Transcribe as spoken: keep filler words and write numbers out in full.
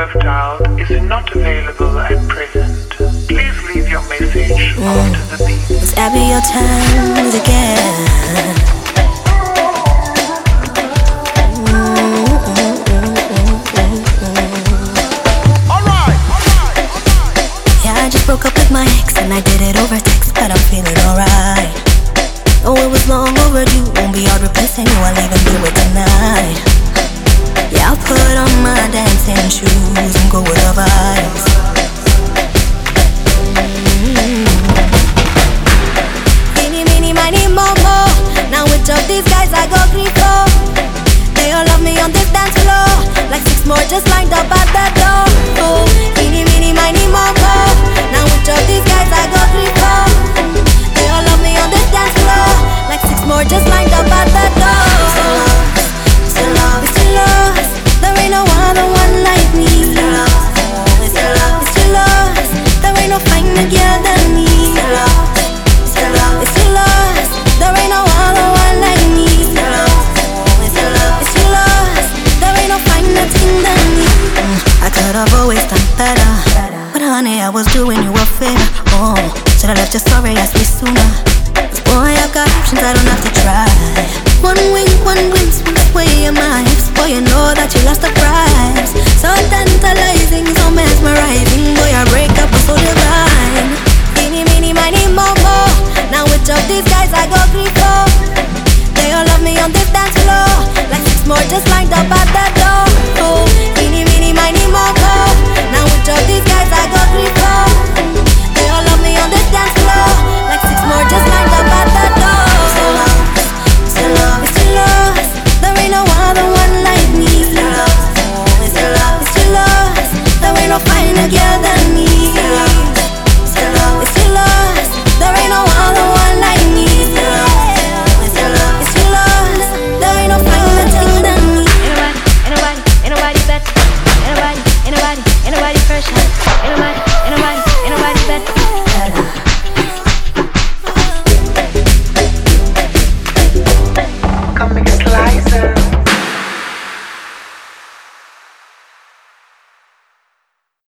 have dialed is not available at present. Please leave your message mm. after the beep. It's Abby, your time again. Broke up with my ex and I did it over text, but I'm feeling alright. Oh, it was long overdue, won't be hard replacing you, I'll even do it tonight. Yeah, I'll put on my dancing shoes and go with the vibes. mm. Eeny, meeny, miny, mo, mo. Now which of these guys I go grief for? They all love me on this dance floor, like six more just lined up at the door. Oh, eeny, meeny, miny, mo, mo. Now which of these guys I got three for? They all love me on this dance floor, like six more just lined up at the door. It's your love, it's your love, it's your love. There ain't no other one like me. It's your love, it's your love, it's your love. There ain't no finer girl than me. It's your love, it's your love, it's your love. There ain't no other one like me. It's your love, it's your love, it's your love. There ain't no finer thing than me. mm, I could have always done better. Honey, I was doing you a favor. Oh, should've left your story, ask me sooner. Cause boy, I've got options, I don't have to try. One wing, one wing, swing away in my hips. Boy, you know that you lost the prize. So tantalizing, so mesmerizing. Boy, our breakup was so divine. Eeny, meeny, miny, mo, mo. Now which of these guys I go grief for? They all love me on this dance floor, like six more just lined up at the door.